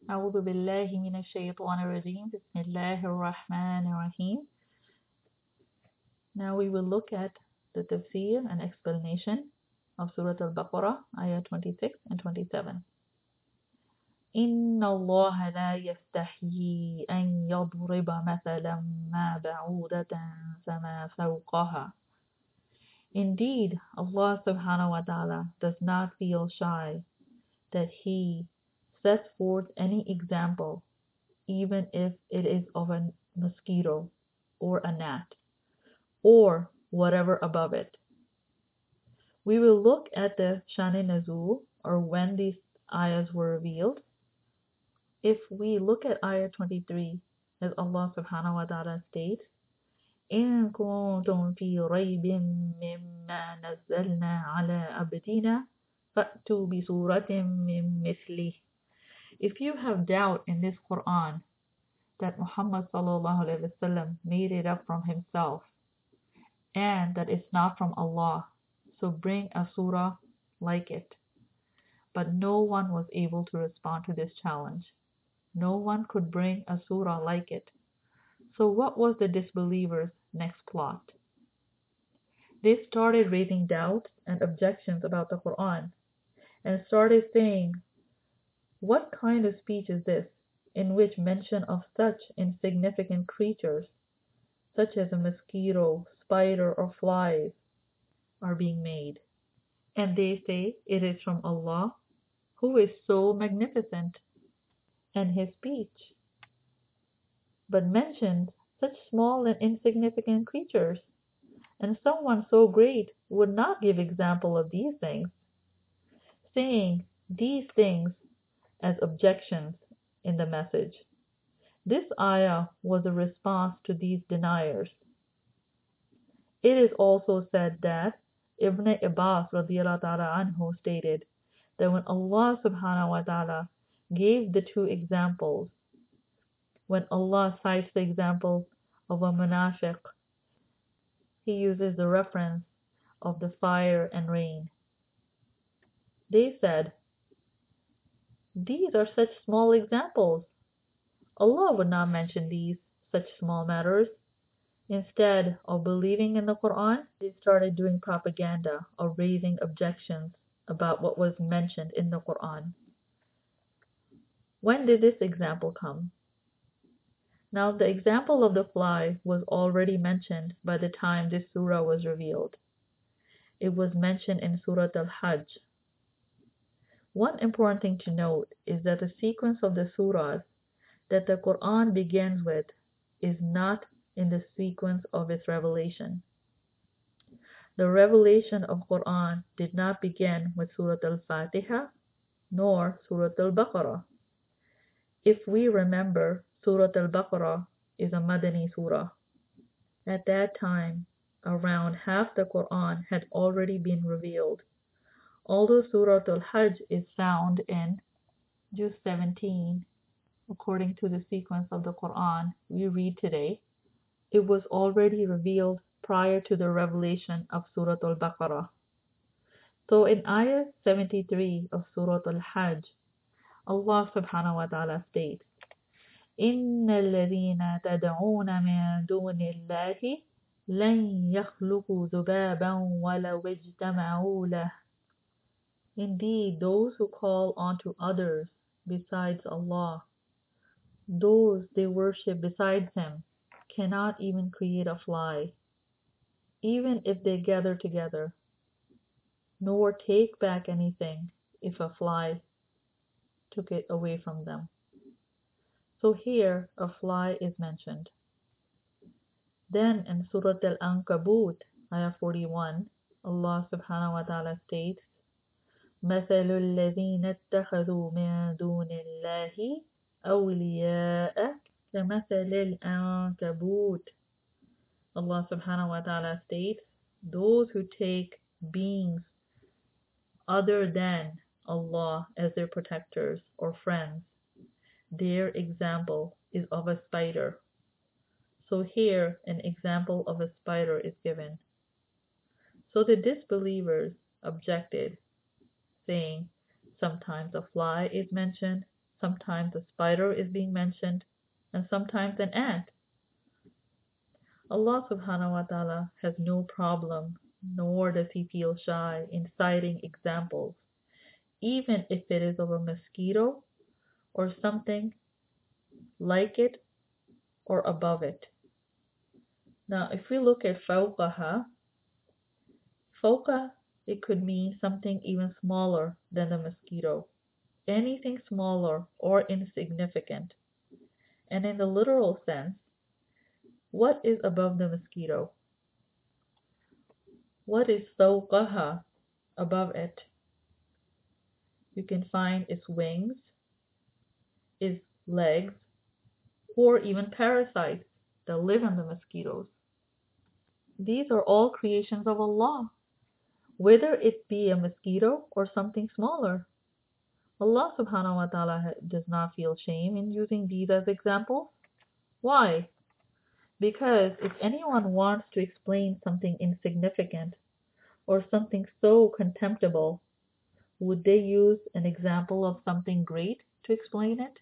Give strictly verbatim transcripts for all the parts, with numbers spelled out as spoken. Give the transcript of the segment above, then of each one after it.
أعوذ بالله من الشيطان الرجيم بسم الله الرحمن الرحيم. Now we will look at the tafsir and explanation of Surah Al-Baqarah, ayah twenty-six and twenty-seven. إن الله لا يستحيي أن يضرب مثلا ما بعودة فما فوقها. Indeed, Allah subhanahu wa ta'ala does not feel shy that He sets forth any example, even if it is of a mosquito or a gnat, or whatever above it. We will look at the Shani Nazul, or when these ayahs were revealed. If we look at ayah twenty-three, as Allah subhanahu wa ta'ala states, إن كنتم في ريب مما نزلنا على عبدنا فأتوا بسورة من مثله. If you have doubt in this Quran that Muhammad sallallahu alaihi wasallam made it up from himself and that it's not from Allah, so bring a surah like it. But no one was able to respond to this challenge. No one could bring a surah like it. So what was the disbelievers' next plot? They started raising doubts and objections about the Quran and started saying, what kind of speech is this in which mention of such insignificant creatures, such as a mosquito, spider, or flies, are being made? And they say it is from Allah, who is so magnificent, and His speech, but mentions such small and insignificant creatures, and someone so great would not give example of these things, saying these things as objections in the message. This ayah was a response to these deniers. It is also said that Ibn Abbas radiallahu ta'ala anhu stated that when Allah subhanahu wa ta'ala gave the two examples, when Allah cites the example of a munafiq, He uses the reference of the fire and rain. They said, these are such small examples. Allah would not mention these such small matters. Instead of believing in the Quran, they started doing propaganda or raising objections about what was mentioned in the Quran. When did this example come? Now, the example of the fly was already mentioned by the time this surah was revealed. It was mentioned in Surah Al-Hajj. One important thing to note is that the sequence of the surahs that the Quran begins with is not in the sequence of its revelation. The revelation of Quran did not begin with Surah Al-Fatiha nor Surah Al-Baqarah. If we remember, Surah Al-Baqarah is a Madani surah. At that time, around half the Quran had already been revealed. Although Surah Al-Hajj is found in Juz seventeen, according to the sequence of the Quran we read today, it was already revealed prior to the revelation of Surah Al-Baqarah. So in ayah seventy-three of Surah Al-Hajj, Allah subhanahu wa ta'ala states, إِنَّ الَّذِينَ تَدْعُونَ مِن دُونِ اللَّهِ لَن يَخْلُقُوا ذُبَابًا وَلَوِ اجْتَمَعُوا لَهُ. Indeed, those who call unto others besides Allah, those they worship besides Him, cannot even create a fly, even if they gather together, nor take back anything if a fly took it away from them. So here a fly is mentioned. Then in Surah Al-Ankabut, ayah forty-one, Allah subhanahu wa ta'ala states, مَثَلُ الَّذِينَ اتَّخَذُوا مِن دُونِ اللَّهِ أَوْلِيَاءَ كَمَثَلِ الْأَنكَبُوتِ. Allah subhanahu wa ta'ala states, those who take beings other than Allah as their protectors or friends, their example is of a spider. So here an example of a spider is given. So the disbelievers objected, saying sometimes a fly is mentioned sometimes a spider is being mentioned, and sometimes an ant. Allah subhanahu wa ta'ala has no problem, nor does he feel shy in citing examples, even if it is of a mosquito or something like it or above it. Now, if we look at fawqaha, fawqa, it could mean something even smaller than the mosquito, anything smaller or insignificant. And in the literal sense, what is above the mosquito? What is fawqaha, above it? You can find its wings, its legs, or even parasites that live on the mosquitoes. These are all creations of Allah, whether it be a mosquito or something smaller. Allah subhanahu wa ta'ala does not feel shame in using these as examples. Why? Because if anyone wants to explain something insignificant or something so contemptible, would they use an example of something great to explain it?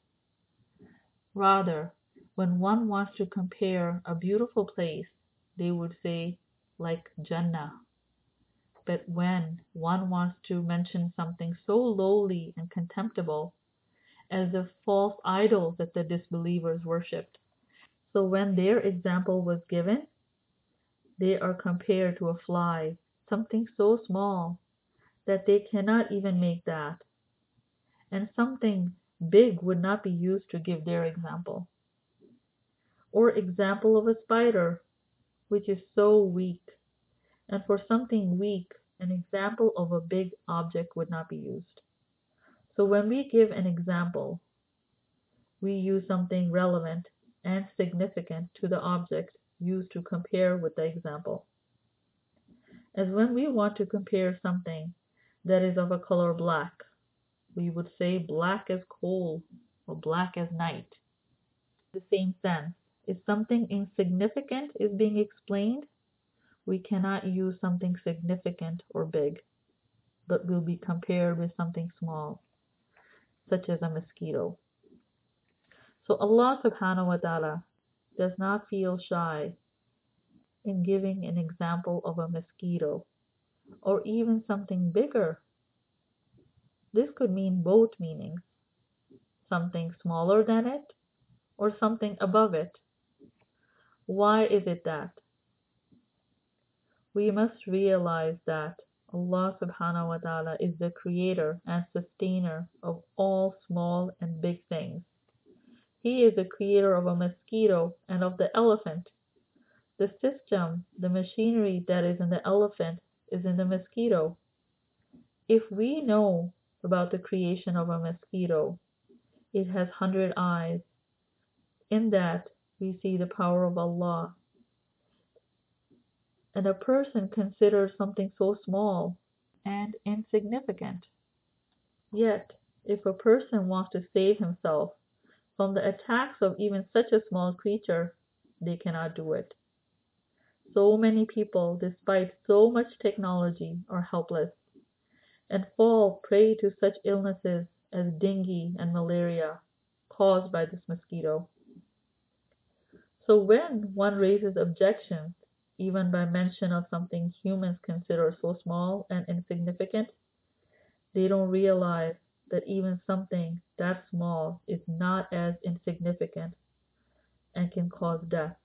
Rather, when one wants to compare a beautiful place, they would say, like Jannah. But when one wants to mention something so lowly and contemptible as the false idols that the disbelievers worshipped, so when their example was given, they are compared to a fly, something so small that they cannot even make that, and something big would not be used to give their example. Or example of a spider, which is so weak, and for something weak, an example of a big object would not be used. So when we give an example, we use something relevant and significant to the object used to compare with the example. As when we want to compare something that is of a color black, we would say black as coal or black as night. In the same sense, if something insignificant is being explained, we cannot use something significant or big, but will be compared with something small, such as a mosquito. So Allah subhanahu wa ta'ala does not feel shy in giving an example of a mosquito or even something bigger. This could mean both meanings, something smaller than it or something above it. Why is it that? We must realize that Allah subhanahu wa ta'ala is the creator and sustainer of all small and big things. He is the creator of a mosquito and of the elephant. The system, the machinery that is in the elephant is in the mosquito. If we know about the creation of a mosquito, it has hundred eyes. In that we see the power of Allah. And a person considers something so small and insignificant. Yet, if a person wants to save himself from the attacks of even such a small creature, they cannot do it. So many people, despite so much technology, are helpless and fall prey to such illnesses as dengue and malaria caused by this mosquito. So when one raises objections, even by mention of something humans consider so small and insignificant, they don't realize that even something that small is not as insignificant and can cause death.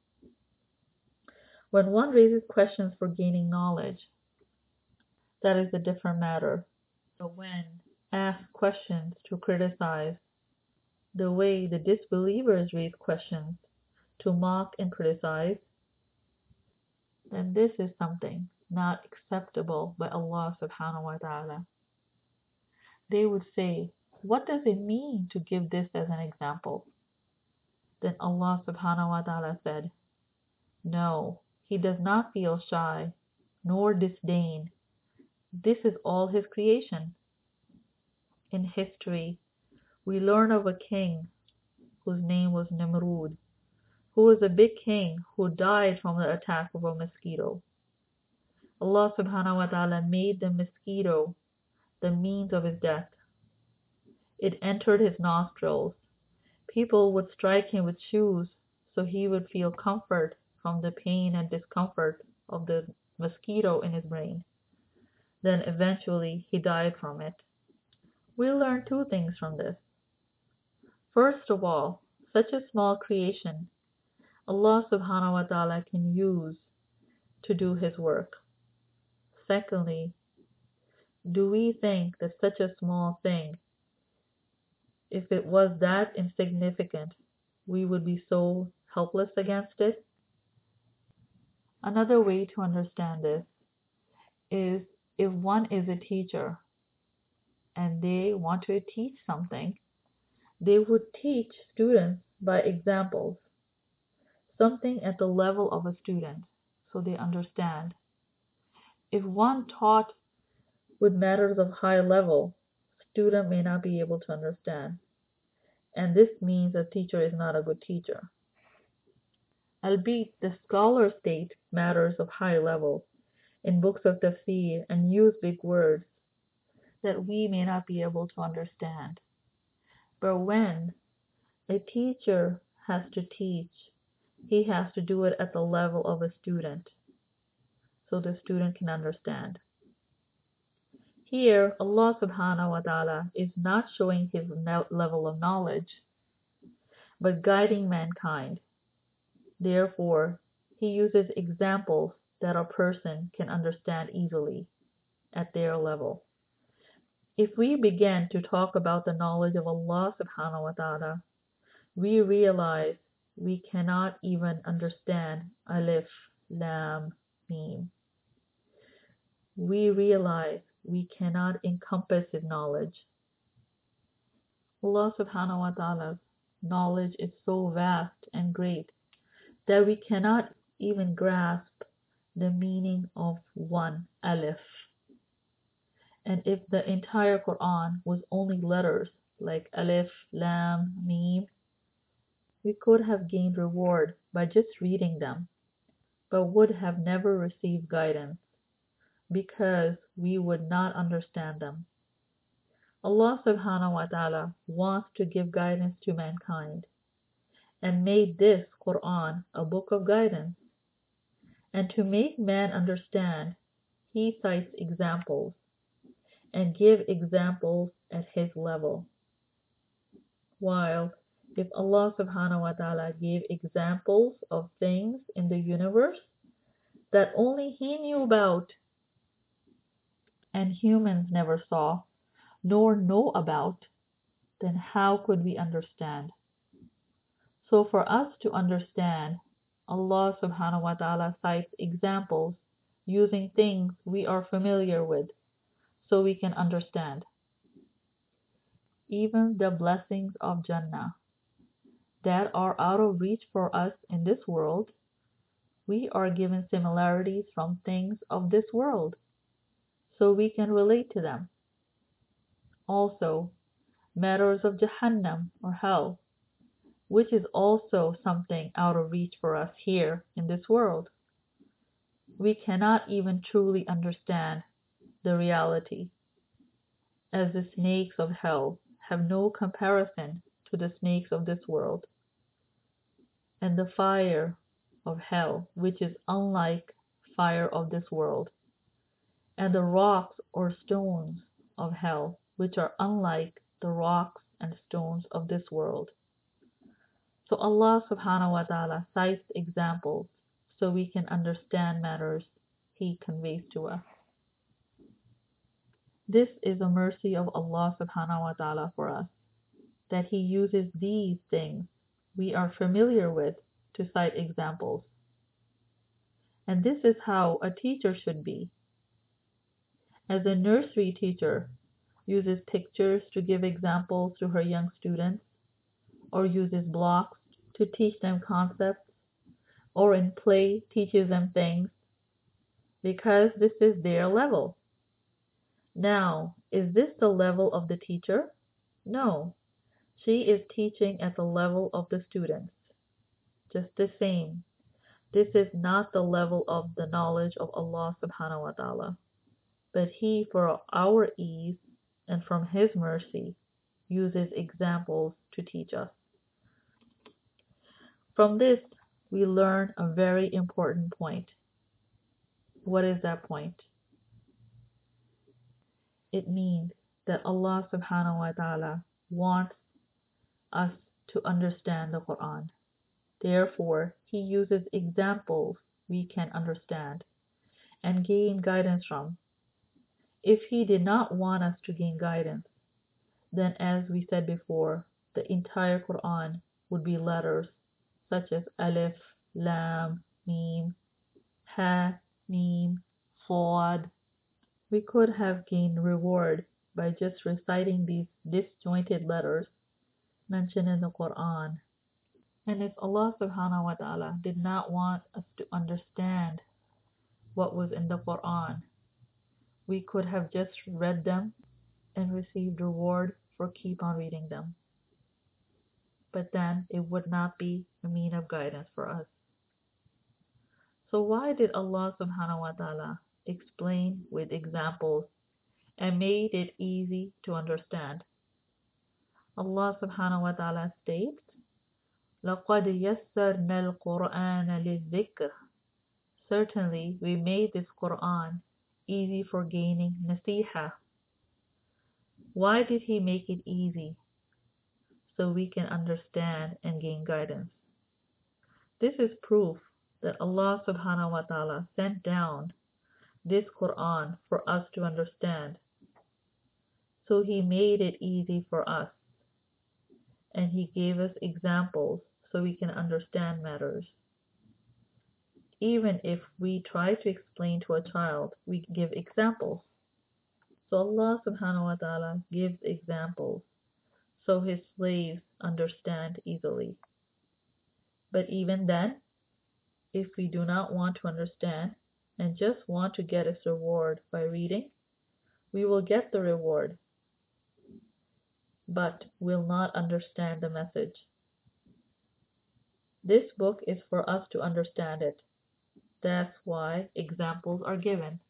When one raises questions for gaining knowledge, that is a different matter. But when asked questions to criticize, the way the disbelievers raise questions to mock and criticize, then this is something not acceptable by Allah subhanahu wa ta'ala. They would say, what does it mean to give this as an example? Then Allah subhanahu wa ta'ala said, no, He does not feel shy, nor disdain. This is all His creation. In history, we learn of a king whose name was Nimrud, who was a big king who died from the attack of a mosquito. Allah subhanahu wa ta'ala made the mosquito the means of his death. It entered his nostrils. People would strike him with shoes so he would feel comfort from the pain and discomfort of the mosquito in his brain. Then eventually he died from it. We learn two things from this. First of all, such a small creation Allah subhanahu wa ta'ala can use to do his work. Secondly, do we think that such a small thing, if it was that insignificant, we would be so helpless against it? Another way to understand this is if one is a teacher and they want to teach something, they would teach students by examples, something at the level of a student, so they understand. If one taught with matters of high level, student may not be able to understand, and this means a teacher is not a good teacher. Albeit the scholars state matters of high level in books of tafsir and use big words that we may not be able to understand. But when a teacher has to teach, he has to do it at the level of a student, so the student can understand. Here, Allah subhanahu wa ta'ala is not showing his level of knowledge, but guiding mankind. Therefore, he uses examples that a person can understand easily at their level. If we begin to talk about the knowledge of Allah subhanahu wa ta'ala, we realize we cannot even understand Alif, Lam, Mim. We realize we cannot encompass his knowledge. Allah subhanahu wa ta'ala's knowledge is so vast and great that we cannot even grasp the meaning of one Alif. And if the entire Quran was only letters like Alif, Lam, Mim, we could have gained reward by just reading them, but would have never received guidance because we would not understand them. Allah subhanahu wa ta'ala wants to give guidance to mankind and made this Quran a book of guidance. And to make man understand, he cites examples and give examples at his level. While if Allah subhanahu wa ta'ala gave examples of things in the universe that only he knew about and humans never saw nor know about, then how could we understand? So for us to understand, Allah subhanahu wa ta'ala cites examples using things we are familiar with so we can understand. Even the blessings of Jannah that are out of reach for us in this world, we are given similarities from things of this world so we can relate to them. Also, matters of Jahannam or hell, which is also something out of reach for us here in this world. We cannot even truly understand the reality, as the snakes of hell have no comparison to the snakes of this world, and the fire of hell, which is unlike fire of this world, and the rocks or stones of hell, which are unlike the rocks and stones of this world. So Allah subhanahu wa ta'ala cites examples so we can understand matters he conveys to us. This is a mercy of Allah subhanahu wa ta'ala for us, that he uses these things we are familiar with to cite examples. And this is how a teacher should be. As a nursery teacher uses pictures to give examples to her young students, or uses blocks to teach them concepts, or in play teaches them things, because this is their level. Now, is this the level of the teacher? No, she is teaching at the level of the students. Just the same, this is not the level of the knowledge of Allah subhanahu wa ta'ala, but he, for our ease and from his mercy, uses examples to teach us. From this, we learn a very important point. What is that point? It means that Allah subhanahu wa ta'ala wants us to understand the Quran. Therefore, He uses examples we can understand and gain guidance from. If He did not want us to gain guidance, then as we said before, the entire Quran would be letters such as Alif, Lam, Mim, Ha, Mim, Sad. We could have gained reward by just reciting these disjointed letters mentioned in the Quran. And if Allah subhanahu wa ta'ala did not want us to understand what was in the Quran, we could have just read them and received reward for keep on reading them. But then it would not be a mean of guidance for us. So why did Allah subhanahu wa ta'ala explain with examples and made it easy to understand? Allah subhanahu wa ta'ala states, لَقَدْ يَسَّرْنَا الْقُرْآنَ لِلذِّكْرِ. Certainly we made this Quran easy for gaining nasiha. Why did He make it easy? So we can understand and gain guidance. This is proof that Allah subhanahu wa ta'ala sent down this Quran for us to understand. So He made it easy for us. And He gave us examples so we can understand matters. Even if we try to explain to a child, we give examples. So Allah subhanahu wa ta'ala gives examples so His slaves understand easily. But even then, if we do not want to understand and just want to get its reward by reading, we will get the reward, but will not understand the message. This book is for us to understand it. That's why examples are given.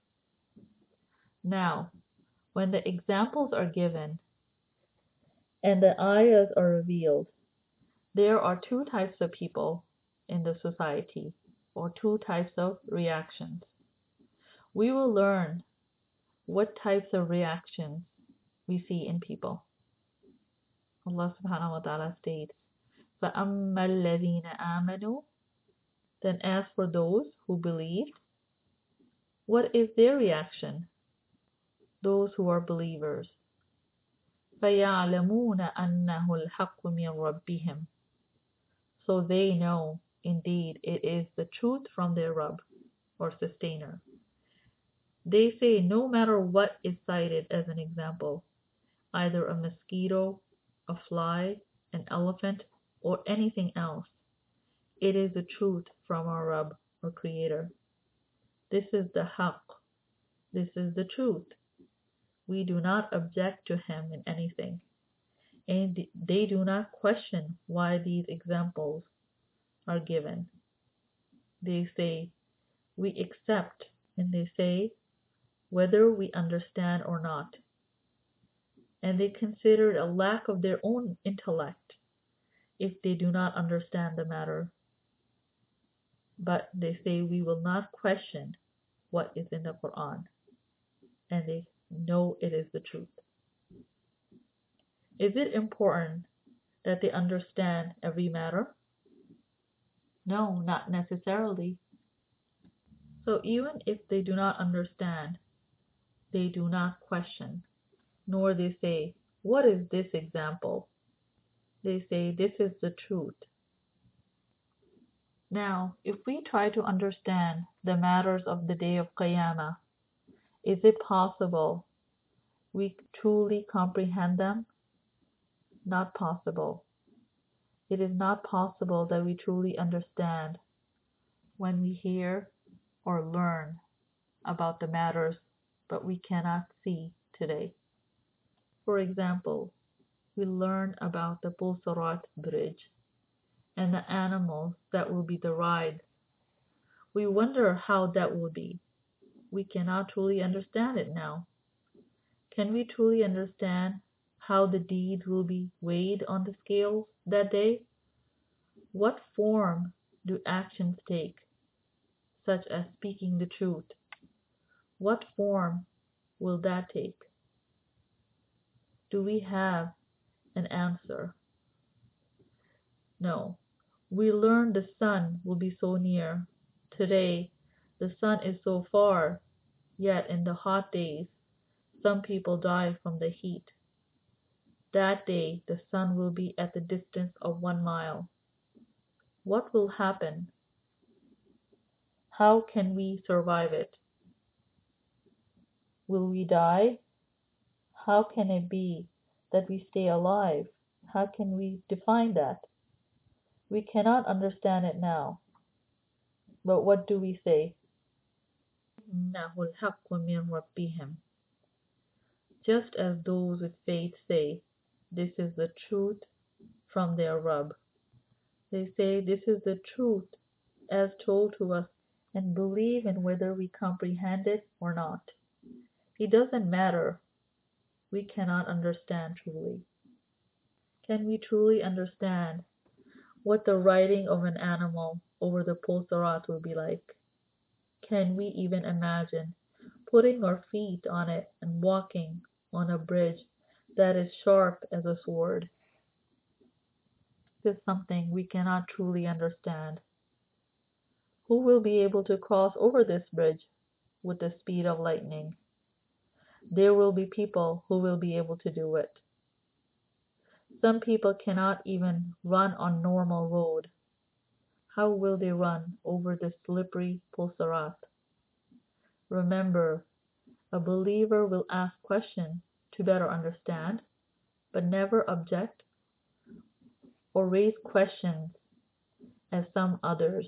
Now, when the examples are given and the ayahs are revealed, there are two types of people in the society, or two types of reactions. We will learn what types of reactions we see in people. Allah subhanahu wa ta'ala states, فَأَمَّا الَّذِينَ آمَنُوا. Then as for those who believed, what is their reaction? Those who are believers. فَيَعْلَمُونَ أَنَّهُ الْحَقُّ مِنْ رَبِّهِمْ. So they know, indeed, it is the truth from their Rabb, or sustainer. They say no matter what is cited as an example, either a mosquito, a fly, an elephant, or anything else, it is the truth from our Rabb, or Creator. This is the haqq. This is the truth. We do not object to Him in anything, and they do not question why these examples are given. They say, we accept, and they say, whether we understand or not. And they consider it a lack of their own intellect if they do not understand the matter. But they say we will not question what is in the Quran, and they know it is the truth. Is it important that they understand every matter? No, not necessarily. So even if they do not understand, they do not question, nor they say, what is this example? They say, this is the truth. Now, if we try to understand the matters of the day of Qiyamah, is it possible we truly comprehend them? Not possible. It is not possible that we truly understand when we hear or learn about the matters, but we cannot see today. For example, we learn about the Bulsarat bridge and the animals that will be the rides. We wonder how that will be. We cannot truly understand it now. Can we truly understand how the deeds will be weighed on the scales that day? What form do actions take, such as speaking the truth? What form will that take? Do we have an answer? No. We learn the sun will be so near. Today, the sun is so far, yet in the hot days, some people die from the heat. That day, the sun will be at the distance of one mile. What will happen? How can we survive it? Will we die? How can it be that we stay alive? How can we define that? We cannot understand it now. But what do we say? إِنَّهُ الْحَقُّ مِنْ رَبِّهِمْ. Just as those with faith say, this is the truth from their Rabb. They say this is the truth as told to us and believe in whether we comprehend it or not. It doesn't matter. We cannot understand truly. Can we truly understand what the riding of an animal over the Pulsarat will be like? Can we even imagine putting our feet on it and walking on a bridge that is sharp as a sword? This is something we cannot truly understand. Who will be able to cross over this bridge with the speed of lightning? There will be people who will be able to do it. Some people cannot even run on normal road. How will they run over the slippery Pulsarat? Remember, a believer will ask questions to better understand, but never object or raise questions as some others.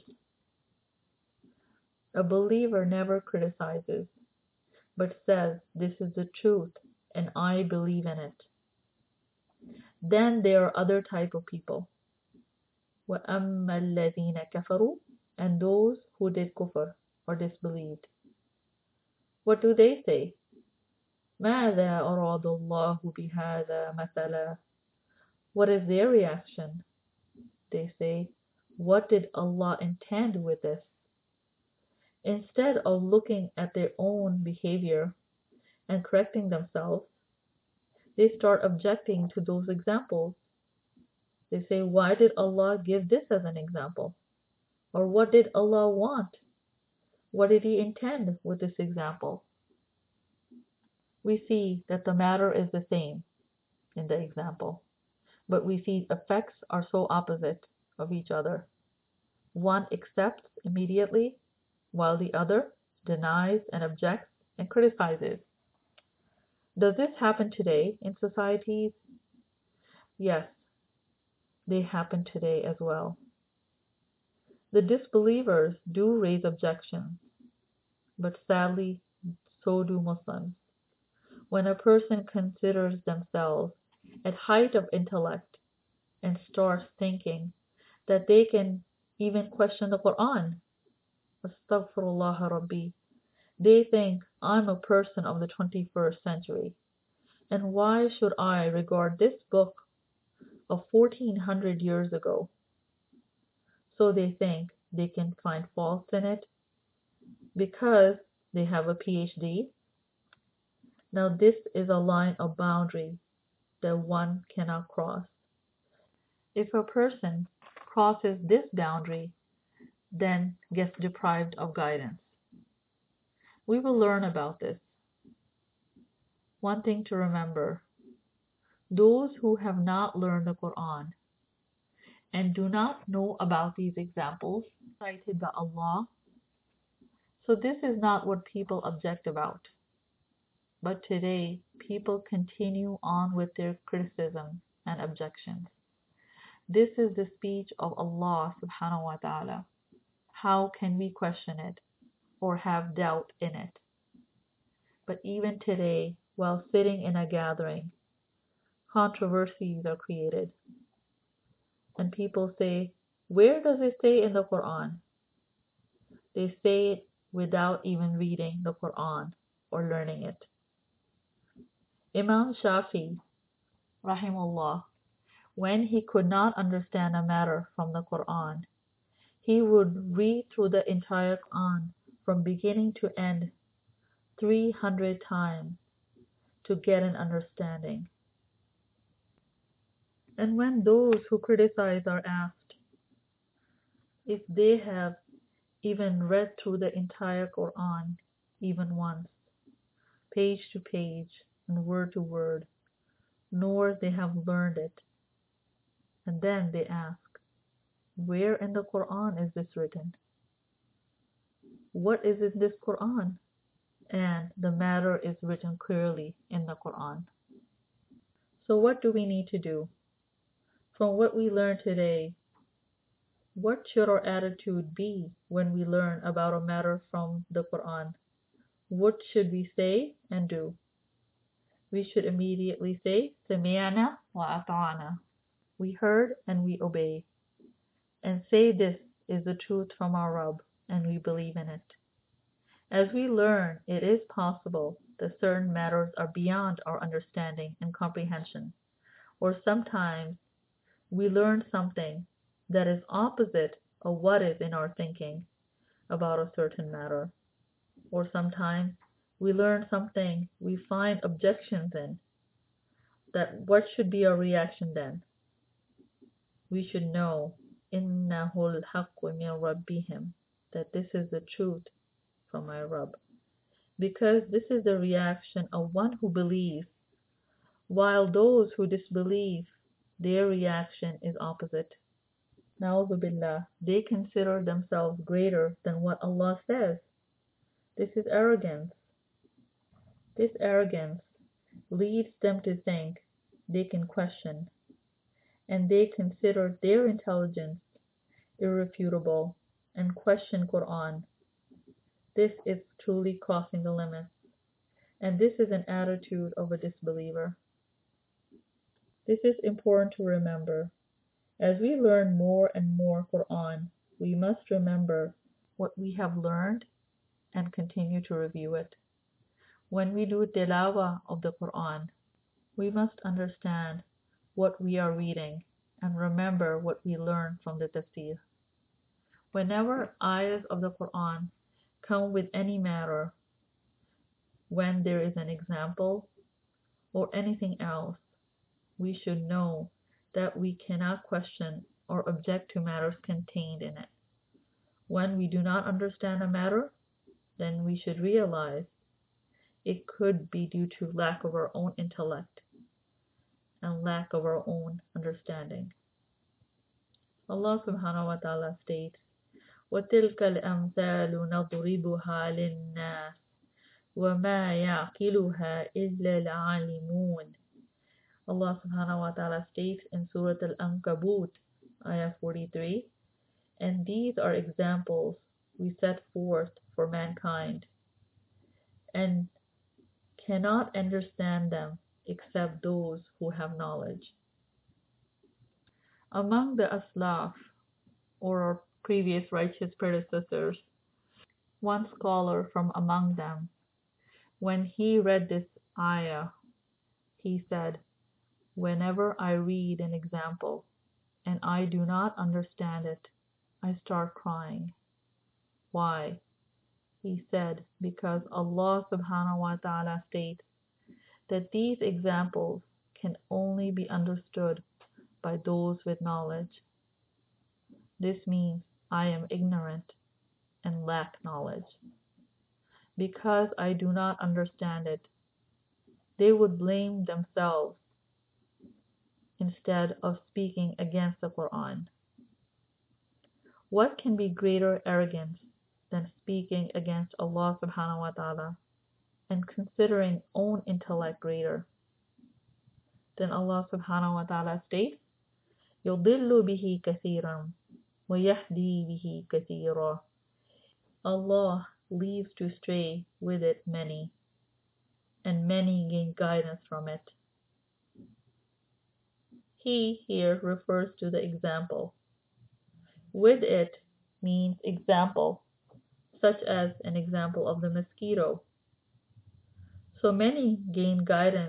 A believer never criticizes, but says, this is the truth and I believe in it. Then there are other type of people. وَأَمَّا الَّذِينَ كَفَرُوا, and those who did kufr or disbelieved. What do they say? ماذا أراد الله بهذا مثلا? What is their reaction? They say, what did Allah intend with this? Instead of looking at their own behavior and correcting themselves, they start objecting to those examples. They say, why did Allah give this as an example? Or what did Allah want? What did He intend with this example? We see that the matter is the same in the example, but we see effects are so opposite of each other. One accepts immediately, while the other denies and objects and criticizes. Does this happen today in societies? Yes, they happen today as well. The disbelievers do raise objections, but sadly, so do Muslims. When a person considers themselves at height of intellect and starts thinking that they can even question the Quran, Astaghfirullah Rabbi, they think, I'm a person of the twenty-first century, and why should I regard this book of fourteen hundred years ago? So they think they can find faults in it because they have a P H D. Now this is a line of boundary that one cannot cross. If a person crosses this boundary, then gets deprived of guidance. We will learn about this. One thing to remember, those who have not learned the Quran and do not know about these examples cited by Allah, so this is not what people object about. But today, people continue on with their criticism and objections. This is the speech of Allah subhanahu wa ta'ala. How can we question it or have doubt in it? But even today, while sitting in a gathering, controversies are created. And people say, where does it say in the Quran? They say it without even reading the Quran or learning it. Imam Shafi rahimullah, when he could not understand a matter from the Quran, he would read through the entire Quran from beginning to end three hundred times to get an understanding. And when those who criticize are asked if they have even read through the entire Quran even once, page to page and word to word, nor they have learned it, and then they ask, where in the Quran is this written? What is in this Quran? And the matter is written clearly in the Quran. So what do we need to do? From what we learned today, what should our attitude be when we learn about a matter from the Quran? What should we say and do? We should immediately say, Sami'na wa ata'na. We heard and we obey. And say this is the truth from our Rabb, and we believe in it. As we learn, it is possible that certain matters are beyond our understanding and comprehension, or sometimes we learn something that is opposite of what is in our thinking about a certain matter, or sometimes we learn something we find objections in. That what should be our reaction then? We should know innahul haqqu min rabbihim, that this is the truth from my Rabb, because this is the reaction of one who believes, while those who disbelieve, their reaction is opposite. Na'udhu billah, they consider themselves greater than what Allah says. This is arrogance. This arrogance leads them to think they can question, and they consider their intelligence irrefutable and question Quran. This is truly crossing the limits, and this is an attitude of a disbeliever. This is important to remember. As we learn more and more Quran, we must remember what we have learned and continue to review it. When we do tilawah of the Quran, we must understand what we are reading and remember what we learn from the tafsir. Whenever ayahs of the Quran come with any matter, when there is an example or anything else, we should know that we cannot question or object to matters contained in it. When we do not understand a matter, then we should realize it could be due to lack of our own intellect and lack of our own understanding. Allah subhanahu wa ta'ala states, وَتِلْكَ الْأَمْثَالُ نَضْرِبُهَا لِلنَّاسِ وَمَا يَعْقِلُهَا إِلَّا الْعَالِمُونَ. Allah subhanahu wa ta'ala states in Surah Al-Ankabut, ayah forty-three, and these are examples we set forth for mankind, and cannot understand them except those who have knowledge. Among the Aslaf, or our previous righteous predecessors, one scholar from among them, when he read this ayah, he said, whenever I read an example and I do not understand it, I start crying. Why? He said, because Allah subhanahu wa ta'ala states that these examples can only be understood by those with knowledge. This means I am ignorant and lack knowledge. Because I do not understand it, they would blame themselves instead of speaking against the Quran. What can be greater arrogance than speaking against Allah subhanahu wa ta'ala and considering own intellect greater? Then Allah subhanahu wa ta'ala states, يُضِلُّ بِهِ كَثِيرًا وَيَهْدِي بِهِ كَثِيرًا. Allah leads to stray with it many, and many gain guidance from it. He here refers to the example. With it means example, such as an example of the mosquito. So many gain guidance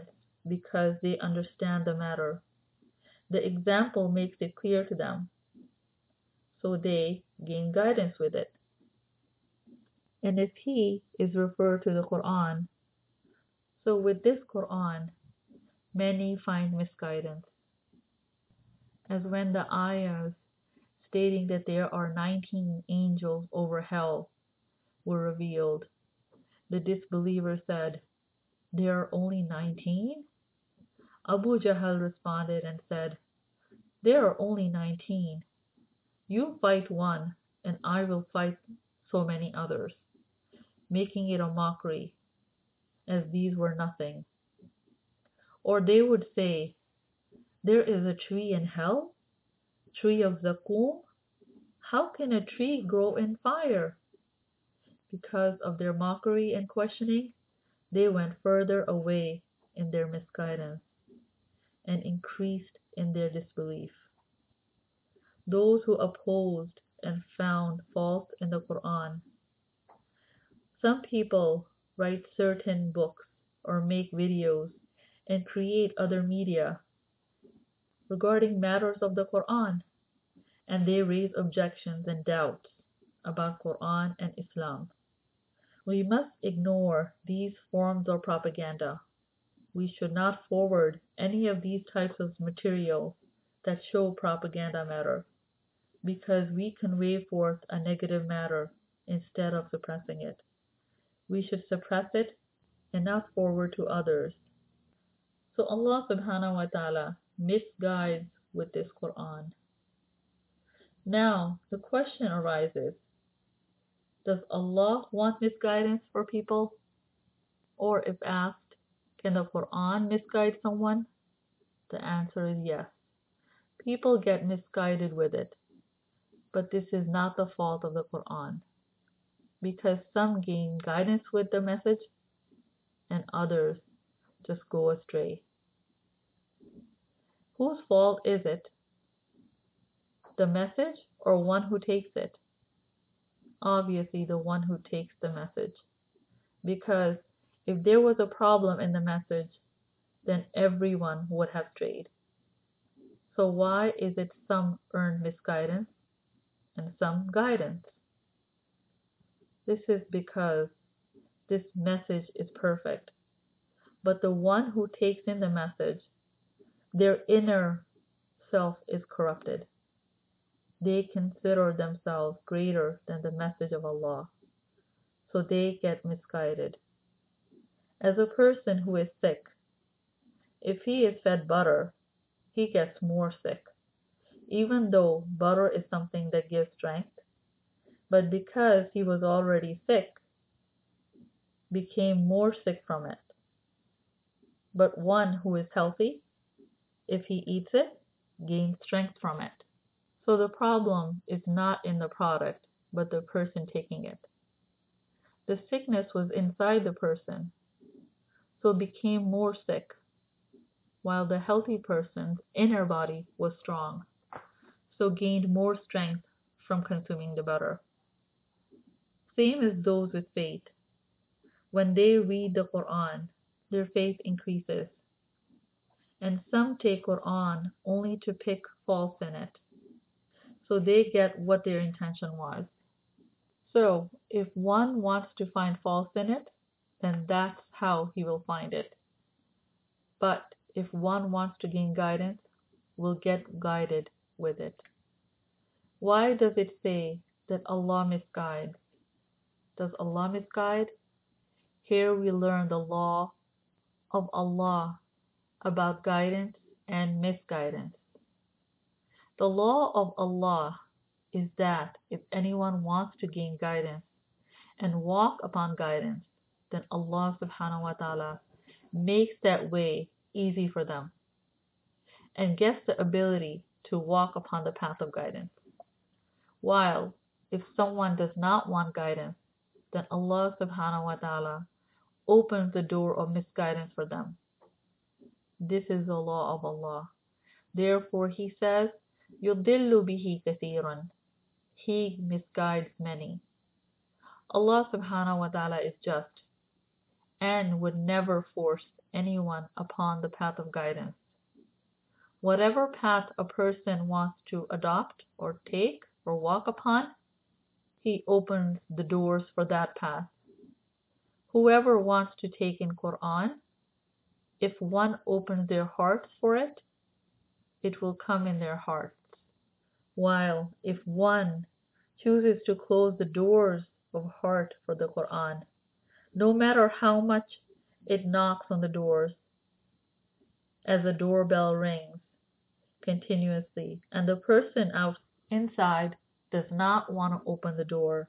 because they understand the matter. The example makes it clear to them, so they gain guidance with it. And if he is referred to the Quran, so with this Quran, many find misguidance. As when the ayahs stating that there are nineteen angels over hell were revealed, the disbeliever said, "There are only nineteen?" Abu Jahl responded and said, "There are only nineteen. You fight one, and I will fight so many others," making it a mockery, as these were nothing. Or they would say, "There is a tree in hell, tree of Zakum. How can a tree grow in fire?" Because of their mockery and questioning, they went further away in their misguidance and increased in their disbelief. Those who opposed and found fault in the Quran. Some people write certain books or make videos and create other media regarding matters of the Quran, and they raise objections and doubts about Quran and Islam. We must ignore these forms of propaganda. We should not forward any of these types of material that show propaganda matter, because we convey forth a negative matter instead of suppressing it. We should suppress it and not forward to others. So Allah subhanahu wa ta'ala misguides with this Quran. Now, the question arises, does Allah want misguidance for people? Or if asked, can the Quran misguide someone? The answer is yes. People get misguided with it, but this is not the fault of the Quran, because some gain guidance with the message and others just go astray. Whose fault is it? The message or one who takes it? Obviously the one who takes the message, because if there was a problem in the message, then everyone would have strayed. So why is it some earn misguidance and some guidance? This is because this message is perfect, but the one who takes in the message, their inner self is corrupted. They consider themselves greater than the message of Allah, so they get misguided. As a person who is sick, if he is fed butter, he gets more sick, even though butter is something that gives strength, but because he was already sick, became more sick from it. But one who is healthy, if he eats it, gains strength from it. So the problem is not in the product, but the person taking it. The sickness was inside the person, so became more sick, while the healthy person's inner body was strong, so gained more strength from consuming the butter. Same as those with faith. When they read the Quran, their faith increases. And some take Quran only to pick faults in it, so they get what their intention was. So, if one wants to find faults in it, then that's how he will find it. But if one wants to gain guidance, will get guided with it. Why does it say that Allah misguides? Does Allah misguide? Here we learn the law of Allah about guidance and misguidance. The law of Allah is that if anyone wants to gain guidance and walk upon guidance, then Allah subhanahu wa ta'ala makes that way easy for them and gets the ability to walk upon the path of guidance. While if someone does not want guidance, then Allah subhanahu wa ta'ala opens the door of misguidance for them. This is the law of Allah. Therefore he says, يُضِلُّ بِهِ كَثِيرًا. He misguides many. Allah subhanahu wa ta'ala is just and would never force anyone upon the path of guidance. Whatever path a person wants to adopt or take or walk upon, he opens the doors for that path. Whoever wants to take in Quran, if one opens their hearts for it, it will come in their hearts. While if one chooses to close the doors of heart for the Quran, no matter how much it knocks on the doors, as the doorbell rings continuously, and the person out inside does not want to open the door,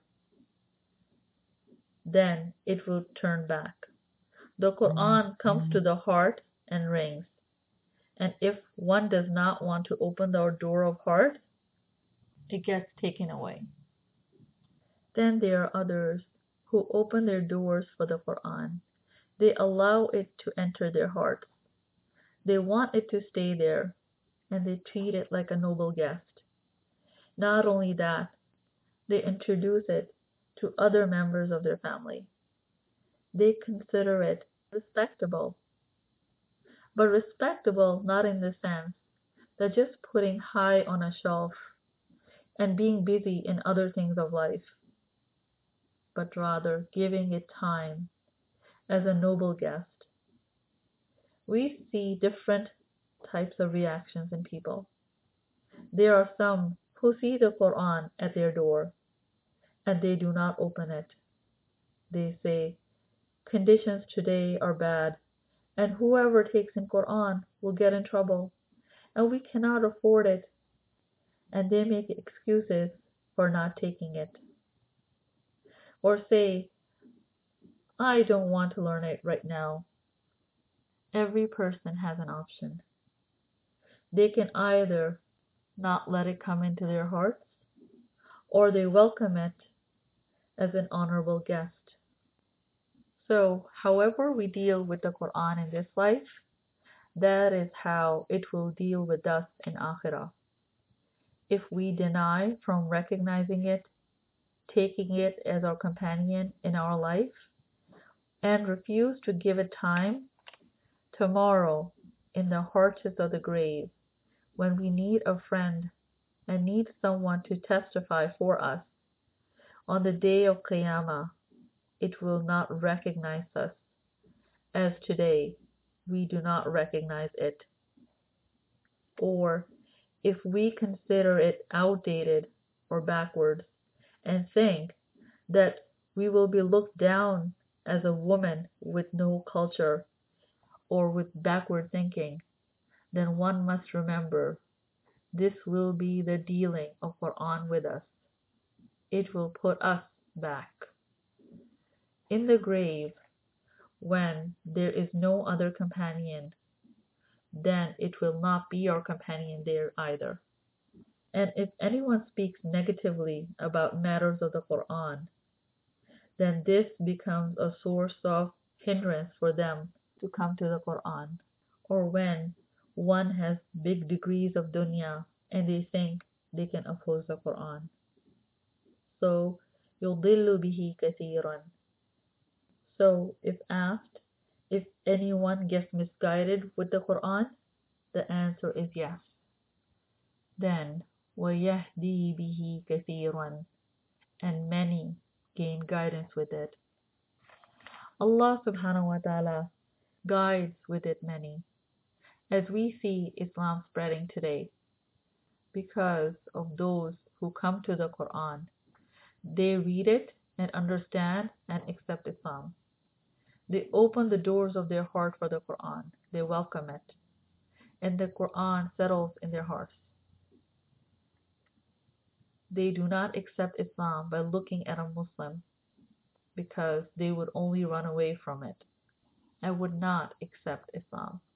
then it will turn back. The Quran comes to the heart and rings. And if one does not want to open the door of heart, it gets taken away. Then there are others who open their doors for the Quran. They allow it to enter their hearts. They want it to stay there, and they treat it like a noble guest. Not only that, they introduce it to other members of their family. They consider it respectable. But respectable not in the sense that just putting high on a shelf and being busy in other things of life, but rather giving it time as a noble guest. We see different types of reactions in people. There are some who see the Quran at their door and they do not open it. They say, conditions today are bad, and whoever takes in Quran will get in trouble, and we cannot afford it. And they make excuses for not taking it. Or say, I don't want to learn it right now. Every person has an option. They can either not let it come into their hearts, or they welcome it as an honorable guest. So, however we deal with the Quran in this life, that is how it will deal with us in Akhirah. If we deny from recognizing it, taking it as our companion in our life, and refuse to give it time, tomorrow, in the hardships of the grave, when we need a friend and need someone to testify for us, on the day of Qiyamah, it will not recognize us, as today we do not recognize it. Or if we consider it outdated or backwards and think that we will be looked down as a woman with no culture or with backward thinking, then one must remember this will be the dealing of Quran with us. It will put us back. In the grave, when there is no other companion, then it will not be our companion there either. And if anyone speaks negatively about matters of the Quran, then this becomes a source of hindrance for them to come to the Quran. Or when one has big degrees of dunya and they think they can oppose the Quran. So, يُضِلُّ بِهِ كَثِيرًا. So, if asked if anyone gets misguided with the Quran, the answer is yes. Then, وَيَهْدِي بِهِ كَثِيرًا. And many gain guidance with it. Allah subhanahu wa ta'ala guides with it many. As we see Islam spreading today, because of those who come to the Quran, they read it and understand and accept Islam. They open the doors of their heart for the Quran. They welcome it. And the Quran settles in their hearts. They do not accept Islam by looking at a Muslim, because they would only run away from it and would not accept Islam.